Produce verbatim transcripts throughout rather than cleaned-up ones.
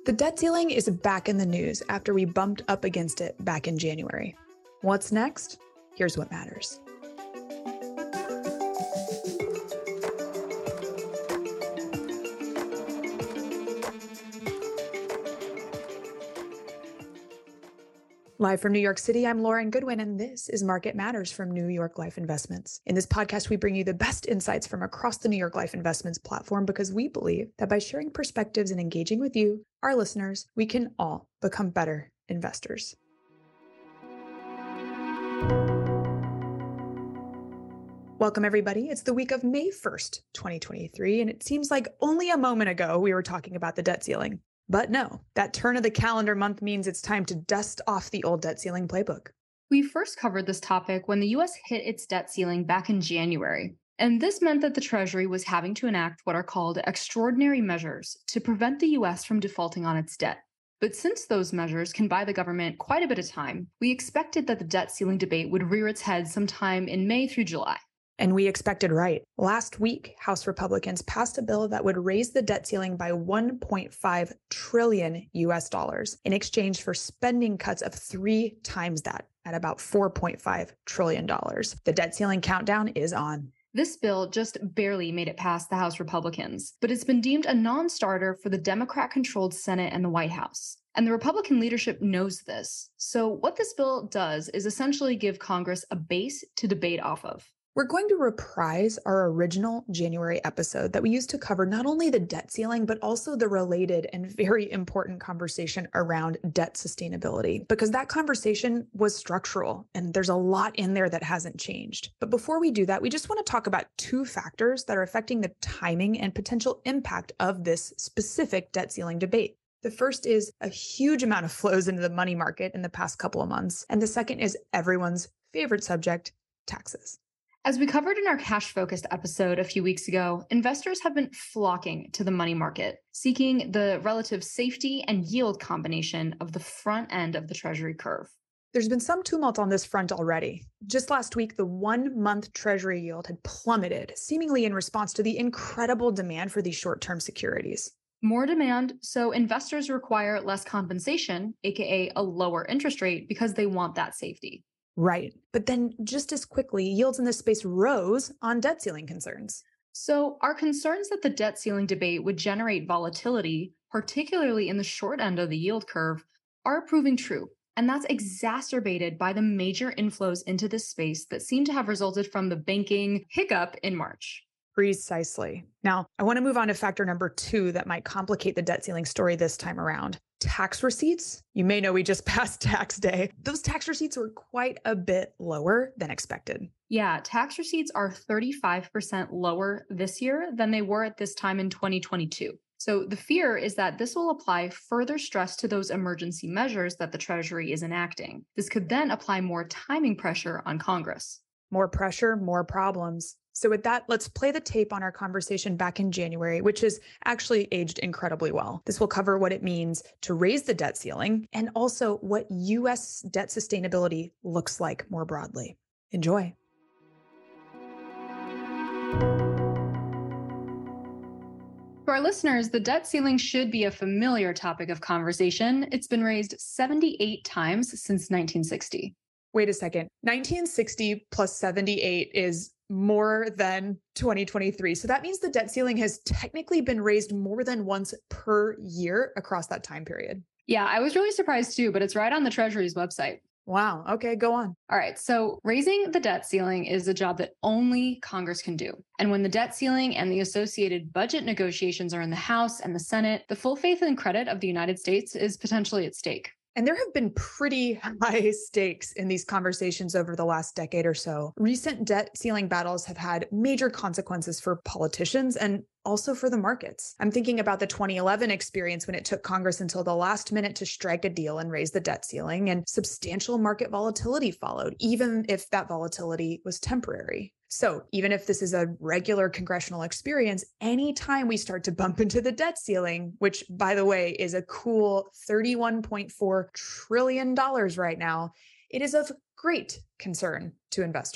The debt ceiling is back in the news after we bumped up against it back in January. What's next? Here's what matters. Live from New York City, I'm Lauren Goodwin, and this is Market Matters from New York Life Investments. In this podcast, we bring you the best insights from across the New York Life Investments platform because we believe that by sharing perspectives and engaging with you, our listeners, we can all become better investors. Welcome, everybody. It's the week of May first, twenty twenty-three, and it seems like only a moment ago we were talking about the debt ceiling. But no, that turn of the calendar month means it's time to dust off the old debt ceiling playbook. We first covered this topic when the U S hit its debt ceiling back in January, and this meant that the Treasury was having to enact what are called extraordinary measures to prevent the U S from defaulting on its debt. But since those measures can buy the government quite a bit of time, we expected that the debt ceiling debate would rear its head sometime in May through July. And we expected right. Last week, House Republicans passed a bill that would raise the debt ceiling by one point five trillion U S dollars in exchange for spending cuts of three times that at about four point five trillion dollars. The debt ceiling countdown is on. This bill just barely made it past the House Republicans, but it's been deemed a non-starter for the Democrat-controlled Senate and the White House. And the Republican leadership knows this. So what this bill does is essentially give Congress a base to debate off of. We're going to reprise our original January episode that we used to cover not only the debt ceiling, but also the related and very important conversation around debt sustainability, because that conversation was structural and there's a lot in there that hasn't changed. But before we do that, we just want to talk about two factors that are affecting the timing and potential impact of this specific debt ceiling debate. The first is a huge amount of flows into the money market in the past couple of months. And the second is everyone's favorite subject, taxes. As we covered in our cash-focused episode a few weeks ago, investors have been flocking to the money market, seeking the relative safety and yield combination of the front end of the Treasury curve. There's been some tumult on this front already. Just last week, the one-month Treasury yield had plummeted, seemingly in response to the incredible demand for these short-term securities. More demand, so investors require less compensation, aka a lower interest rate, because they want that safety. Right. But then just as quickly, yields in this space rose on debt ceiling concerns. So our concerns that the debt ceiling debate would generate volatility, particularly in the short end of the yield curve, are proving true. And that's exacerbated by the major inflows into this space that seem to have resulted from the banking hiccup in March. Precisely. Now, I want to move on to factor number two that might complicate the debt ceiling story this time around. Tax receipts. You may know we just passed tax day. Those tax receipts were quite a bit lower than expected. Yeah, tax receipts are thirty-five percent lower this year than they were at this time in twenty twenty-two. So the fear is that this will apply further stress to those emergency measures that the Treasury is enacting. This could then apply more timing pressure on Congress. More pressure, more problems. So with that, let's play the tape on our conversation back in January, which has actually aged incredibly well. This will cover what it means to raise the debt ceiling and also what U S debt sustainability looks like more broadly. Enjoy. For our listeners, the debt ceiling should be a familiar topic of conversation. It's been raised seventy-eight times since nineteen sixty. Wait a second. nineteen sixty plus seventy-eight is more than twenty twenty-three. So that means the debt ceiling has technically been raised more than once per year across that time period. Yeah, I was really surprised too, but it's right on the Treasury's website. Wow. Okay, go on. All right. So raising the debt ceiling is a job that only Congress can do. And when the debt ceiling and the associated budget negotiations are in the House and the Senate, the full faith and credit of the United States is potentially at stake. And there have been pretty high stakes in these conversations over the last decade or so. Recent debt ceiling battles have had major consequences for politicians and also for the markets. I'm thinking about the twenty eleven experience when it took Congress until the last minute to strike a deal and raise the debt ceiling, and substantial market volatility followed, even if that volatility was temporary. So even if this is a regular congressional experience, anytime we start to bump into the debt ceiling, which by the way is a cool thirty-one point four trillion dollars right now, it is of great concern to investors.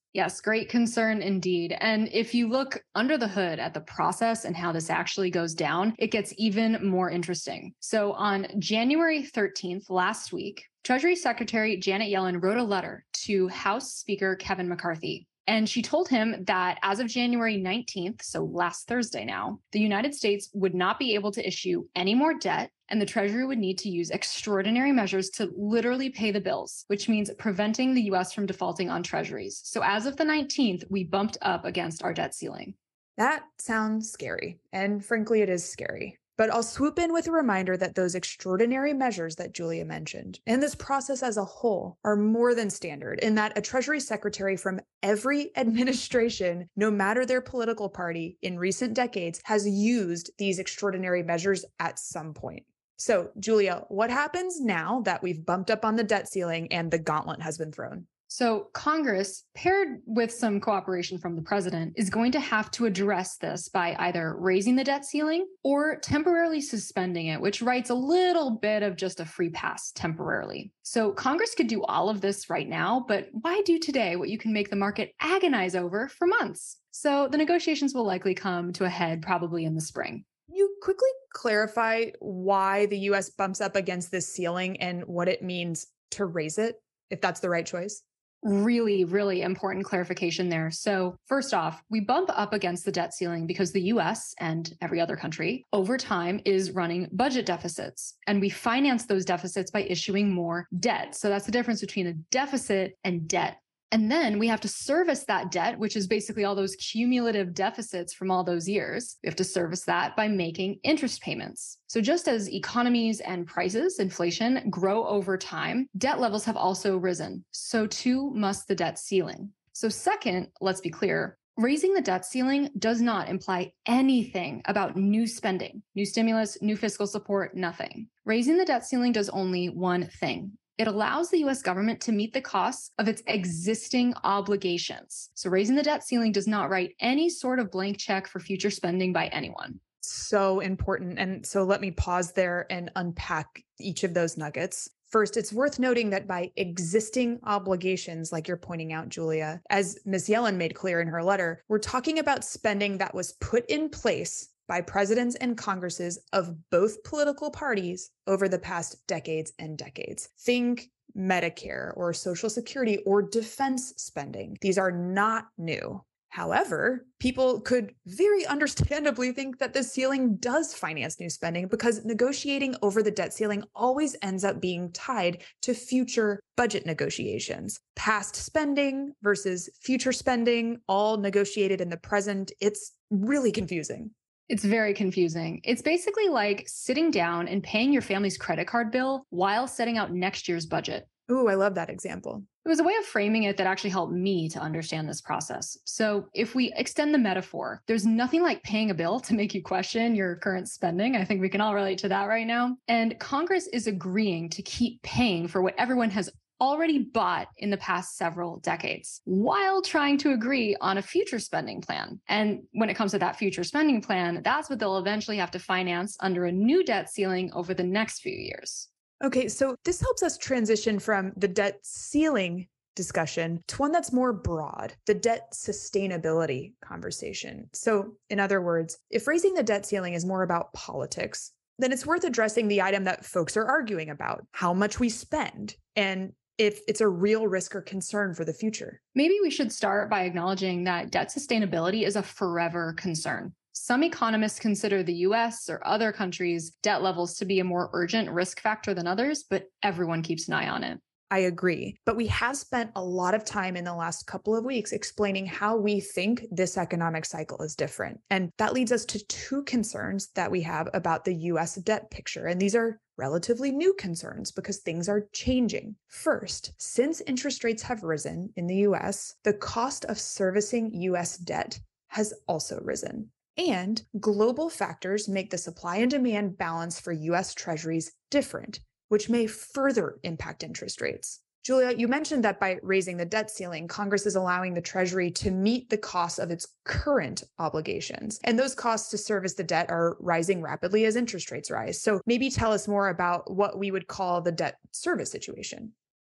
Yes, great concern indeed. And if you look under the hood at the process and how this actually goes down, it gets even more interesting. So on January thirteenth, last week, Treasury Secretary Janet Yellen wrote a letter to House Speaker Kevin McCarthy. And she told him that as of January nineteenth, so last Thursday now, the United States would not be able to issue any more debt, and the Treasury would need to use extraordinary measures to literally pay the bills, which means preventing the U S from defaulting on treasuries. So as of the nineteenth, we bumped up against our debt ceiling. That sounds scary. And frankly, it is scary. But I'll swoop in with a reminder that those extraordinary measures that Julia mentioned and this process as a whole are more than standard in that a Treasury Secretary from every administration, no matter their political party in recent decades, has used these extraordinary measures at some point. So, Julia, what happens now that we've bumped up on the debt ceiling and the gauntlet has been thrown? So Congress, paired with some cooperation from the president, is going to have to address this by either raising the debt ceiling or temporarily suspending it, which writes a little bit of just a free pass temporarily. So Congress could do all of this right now, but why do today what you can make the market agonize over for months? So the negotiations will likely come to a head probably in the spring. You quickly clarify why the U S bumps up against this ceiling and what it means to raise it, if that's the right choice? Really, really important clarification there. So first off, we bump up against the debt ceiling because the U S and every other country over time is running budget deficits. And we finance those deficits by issuing more debt. So that's the difference between a deficit and debt. And then we have to service that debt, which is basically all those cumulative deficits from all those years. We have to service that by making interest payments. So just as economies and prices, inflation, grow over time, debt levels have also risen. So too must the debt ceiling. So second, let's be clear, raising the debt ceiling does not imply anything about new spending, new stimulus, new fiscal support, nothing. Raising the debt ceiling does only one thing. It allows the U S government to meet the costs of its existing obligations. So raising the debt ceiling does not write any sort of blank check for future spending by anyone. So important. And so let me pause there and unpack each of those nuggets. First, it's worth noting that by existing obligations, like you're pointing out, Julia, as Miz Yellen made clear in her letter, we're talking about spending that was put in place by presidents and Congresses of both political parties over the past decades and decades. Think Medicare or Social Security or defense spending. These are not new. However, people could very understandably think that the ceiling does finance new spending because negotiating over the debt ceiling always ends up being tied to future budget negotiations. Past spending versus future spending, all negotiated in the present. It's really confusing. It's very confusing. It's basically like sitting down and paying your family's credit card bill while setting out next year's budget. Ooh, I love that example. It was a way of framing it that actually helped me to understand this process. So if we extend the metaphor, there's nothing like paying a bill to make you question your current spending. I think we can all relate to that right now. And Congress is agreeing to keep paying for what everyone has already bought in the past several decades while trying to agree on a future spending plan. And when it comes to that future spending plan, that's what they'll eventually have to finance under a new debt ceiling over the next few years. Okay, so this helps us transition from the debt ceiling discussion to one that's more broad, the debt sustainability conversation. So in other words, if raising the debt ceiling is more about politics, then it's worth addressing the item that folks are arguing about, how much we spend, and if it's a real risk or concern for the future. Maybe we should start by acknowledging that debt sustainability is a forever concern. Some economists consider the U S or other countries' debt levels to be a more urgent risk factor than others, but everyone keeps an eye on it. I agree. But we have spent a lot of time in the last couple of weeks explaining how we think this economic cycle is different. And that leads us to two concerns that we have about the U S debt picture. And these are relatively new concerns because things are changing. First, since interest rates have risen in the U S, the cost of servicing U S debt has also risen. And global factors make the supply and demand balance for U S Treasuries different, which may further impact interest rates. Julia, you mentioned that by raising the debt ceiling, Congress is allowing the Treasury to meet the costs of its current obligations. And those costs to service the debt are rising rapidly as interest rates rise. So maybe tell us more about what we would call the debt service situation.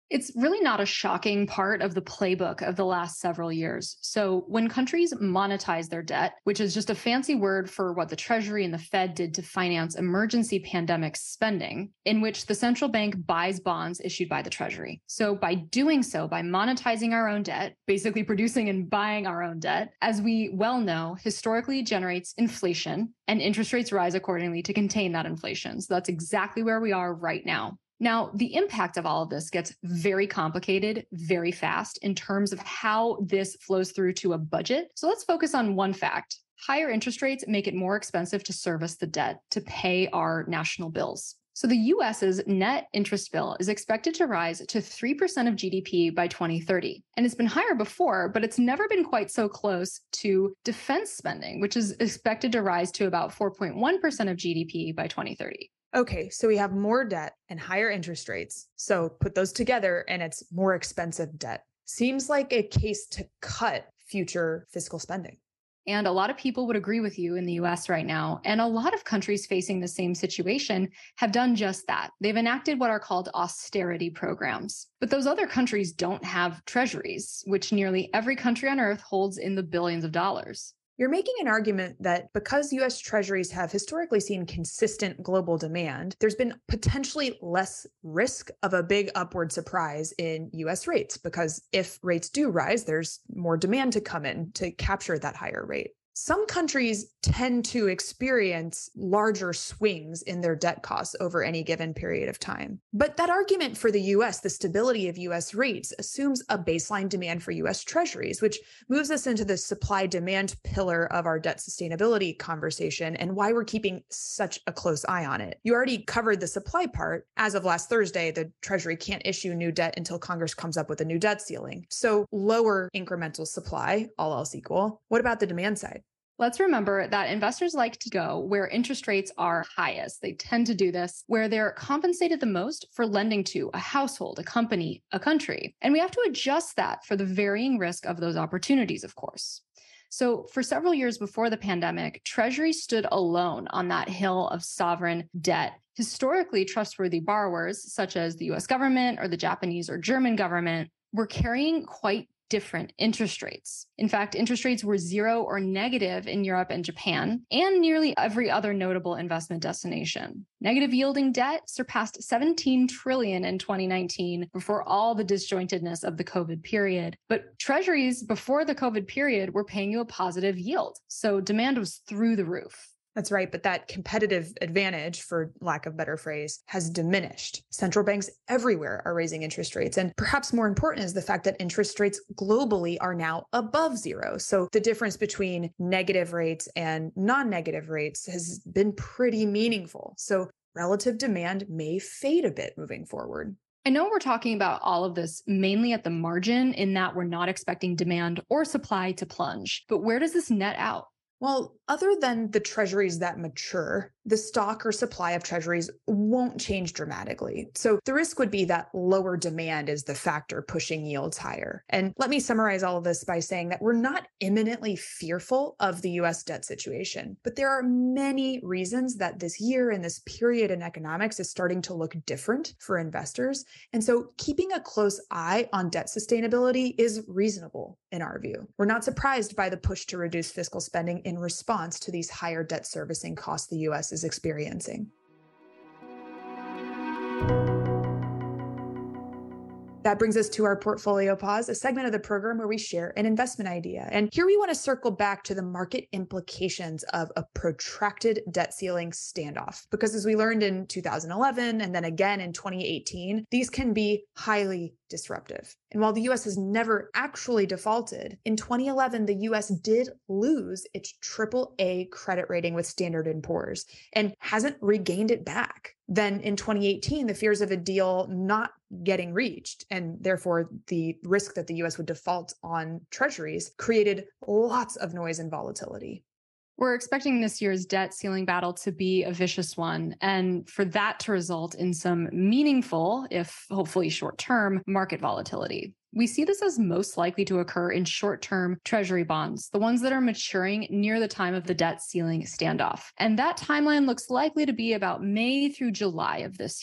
It's really not a shocking part of the playbook of the last several years. So when countries monetize their debt, which is just a fancy word for what the Treasury and the Fed did to finance emergency pandemic spending, in which the central bank buys bonds issued by the Treasury. So by doing so, by monetizing our own debt, basically producing and buying our own debt, as we well know, historically generates inflation, and interest rates rise accordingly to contain that inflation. So that's exactly where we are right now. Now, the impact of all of this gets very complicated very fast in terms of how this flows through to a budget. So let's focus on one fact. Higher interest rates make it more expensive to service the debt, to pay our national bills. So the U S's net interest bill is expected to rise to three percent of G D P by twenty thirty. And it's been higher before, but it's never been quite so close to defense spending, which is expected to rise to about four point one percent of G D P by twenty thirty. Okay, so we have more debt and higher interest rates. So put those together and it's more expensive debt. Seems like a case to cut future fiscal spending. And a lot of people would agree with you in the U S right now. And a lot of countries facing the same situation have done just that. They've enacted what are called austerity programs. But those other countries don't have treasuries, which nearly every country on earth holds in the billions of dollars. You're making an argument that because U S treasuries have historically seen consistent global demand, there's been potentially less risk of a big upward surprise in U S rates, because if rates do rise, there's more demand to come in to capture that higher rate. Some countries tend to experience larger swings in their debt costs over any given period of time. But that argument for the U S, the stability of U S rates, assumes a baseline demand for U S treasuries, which moves us into the supply-demand pillar of our debt sustainability conversation and why we're keeping such a close eye on it. You already covered the supply part. As of last Thursday, the Treasury can't issue new debt until Congress comes up with a new debt ceiling. So lower incremental supply, all else equal. What about the demand side? Let's remember that investors like to go where interest rates are highest. They tend to do this where they're compensated the most for lending to a household, a company, a country. And we have to adjust that for the varying risk of those opportunities, of course. So for several years before the pandemic, Treasury stood alone on that hill of sovereign debt. Historically, trustworthy borrowers, such as the U S government or the Japanese or German government, were carrying quite different interest rates. In fact, interest rates were zero or negative in Europe and Japan, and nearly every other notable investment destination. Negative yielding debt surpassed seventeen trillion dollars in twenty nineteen before all the disjointedness of the COVID period. But treasuries before the COVID period were paying you a positive yield. So demand was through the roof. That's right, but that competitive advantage, for lack of a better phrase, has diminished. Central banks everywhere are raising interest rates. And perhaps more important is the fact that interest rates globally are now above zero. So the difference between negative rates and non-negative rates has been pretty meaningful. So relative demand may fade a bit moving forward. I know we're talking about all of this mainly at the margin in that we're not expecting demand or supply to plunge. But where does this net out? Well, other than the treasuries that mature, the stock or supply of treasuries won't change dramatically. So the risk would be that lower demand is the factor pushing yields higher. And let me summarize all of this by saying that we're not imminently fearful of the U S debt situation, but there are many reasons that this year and this period in economics is starting to look different for investors. And so keeping a close eye on debt sustainability is reasonable in our view. We're not surprised by the push to reduce fiscal spending in response to these higher debt servicing costs the U S is experiencing. That brings us to our Portfolio Pause, a segment of the program where we share an investment idea. And here we want to circle back to the market implications of a protracted debt ceiling standoff. Because as we learned in two thousand eleven and then again in twenty eighteen, these can be highly disruptive. And while the U S has never actually defaulted, in twenty eleven, the U S did lose its triple A credit rating with Standard and Poor's and hasn't regained it back. Then in twenty eighteen, the fears of a deal not getting reached, and therefore the risk that the U S would default on treasuries, created lots of noise and volatility. We're expecting this year's debt ceiling battle to be a vicious one, and for that to result in some meaningful, if hopefully short-term, market volatility. We see this as most likely to occur in short-term treasury bonds, the ones that are maturing near the time of the debt ceiling standoff. And that timeline looks likely to be about May through July of this year.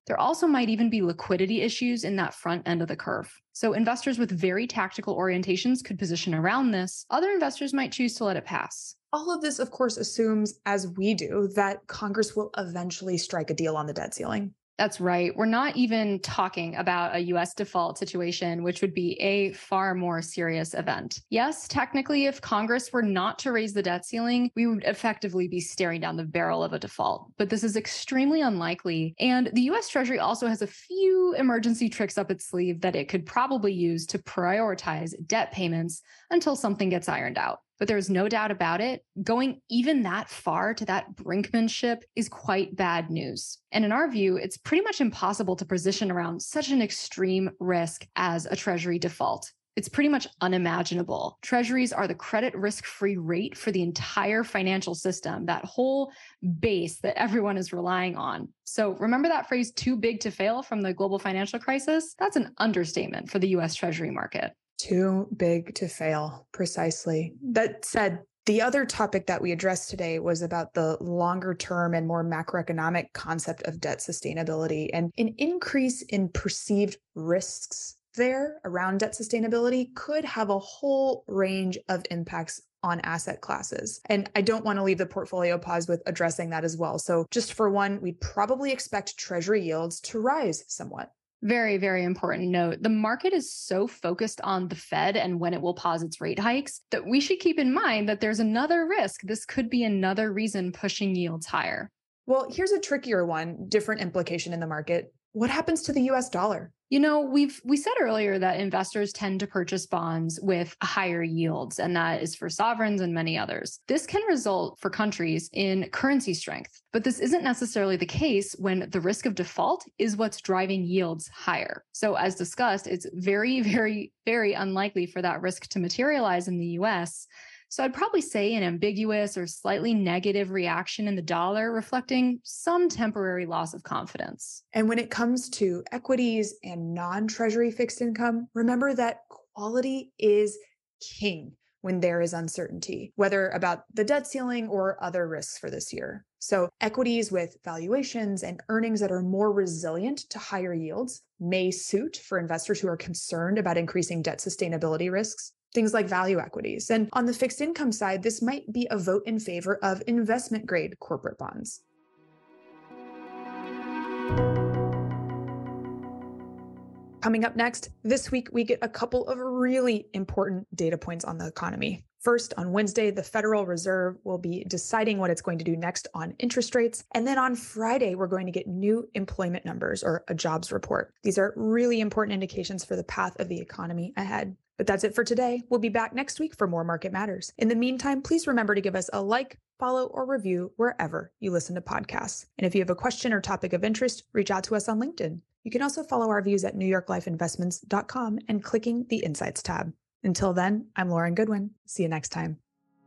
There also might even be liquidity issues in that front end of the curve. So investors with very tactical orientations could position around this. Other investors might choose to let it pass. All of this, of course, assumes, as we do, that Congress will eventually strike a deal on the debt ceiling. That's right. We're not even talking about a U S default situation, which would be a far more serious event. Yes, technically, if Congress were not to raise the debt ceiling, we would effectively be staring down the barrel of a default. But this is extremely unlikely. And the U S Treasury also has a few emergency tricks up its sleeve that it could probably use to prioritize debt payments until something gets ironed out. But there's no doubt about it, going even that far to that brinkmanship is quite bad news. And in our view, it's pretty much impossible to position around such an extreme risk as a Treasury default. It's pretty much unimaginable. Treasuries are the credit risk-free rate for the entire financial system, that whole base that everyone is relying on. So remember that phrase, too big to fail, from the global financial crisis? That's an understatement for the U S Treasury market. Too big to fail, precisely. That said, the other topic that we addressed today was about the longer term and more macroeconomic concept of debt sustainability, and an increase in perceived risks there around debt sustainability could have a whole range of impacts on asset classes. And I don't want to leave the portfolio pause with addressing that as well. So just for one, we'd probably expect Treasury yields to rise somewhat. Very, very important note. The market is so focused on the Fed and when it will pause its rate hikes that we should keep in mind that there's another risk. This could be another reason pushing yields higher. Well, here's a trickier one, different implication in the market. What happens to the U S dollar? You know, we've we said earlier that investors tend to purchase bonds with higher yields, and that is for sovereigns and many others. This can result for countries in currency strength, but this isn't necessarily the case when the risk of default is what's driving yields higher. So as discussed, it's very, very, very unlikely for that risk to materialize in the U S. So I'd probably say an ambiguous or slightly negative reaction in the dollar, reflecting some temporary loss of confidence. And when it comes to equities and non-treasury fixed income, remember that quality is king when there is uncertainty, whether about the debt ceiling or other risks for this year. So equities with valuations and earnings that are more resilient to higher yields may suit for investors who are concerned about increasing debt sustainability risks. Things like value equities. And on the fixed income side, this might be a vote in favor of investment grade corporate bonds. Coming up next, this week we get a couple of really important data points on the economy. First, on Wednesday, the Federal Reserve will be deciding what it's going to do next on interest rates. And then on Friday, we're going to get new employment numbers, or a jobs report. These are really important indications for the path of the economy ahead. But that's it for today. We'll be back next week for more Market Matters. In the meantime, please remember to give us a like, follow, or review wherever you listen to podcasts. And if you have a question or topic of interest, reach out to us on LinkedIn. You can also follow our views at new york life investments dot com and clicking the Insights tab. Until then, I'm Lauren Goodwin. See you next time.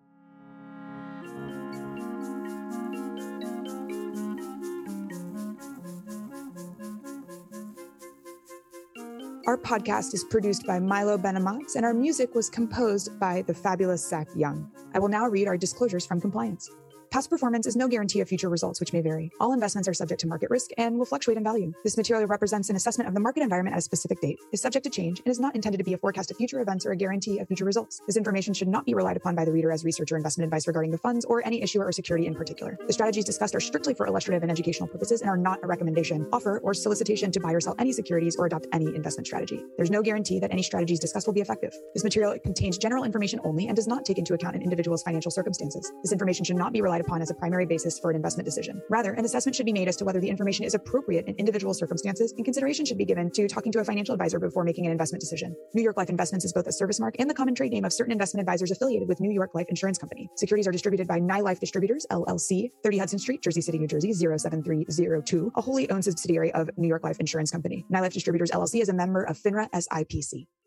Our podcast is produced by Milo Benamatz, and our music was composed by the fabulous Zach Young. I will now read our disclosures from compliance. Past performance is no guarantee of future results, which may vary. All investments are subject to market risk and will fluctuate in value. This material represents an assessment of the market environment at a specific date, is subject to change, and is not intended to be a forecast of future events or a guarantee of future results. This information should not be relied upon by the reader as research or investment advice regarding the funds or any issuer or security in particular. The strategies discussed are strictly for illustrative and educational purposes and are not a recommendation, offer, or solicitation to buy or sell any securities or adopt any investment strategy. There's no guarantee that any strategies discussed will be effective. This material contains general information only and does not take into account an individual's financial circumstances. This information should not be relied upon as a primary basis for an investment decision. Rather, an assessment should be made as to whether the information is appropriate in individual circumstances, and consideration should be given to talking to a financial advisor before making an investment decision. New York Life Investments is both a service mark and the common trade name of certain investment advisors affiliated with New York Life Insurance Company. Securities are distributed by Nye Life Distributors, L L C, thirty Hudson Street, Jersey City, New Jersey, zero seven three zero two, a wholly owned subsidiary of New York Life Insurance Company. Nye Life Distributors, L L C is a member of FINRA S I P C.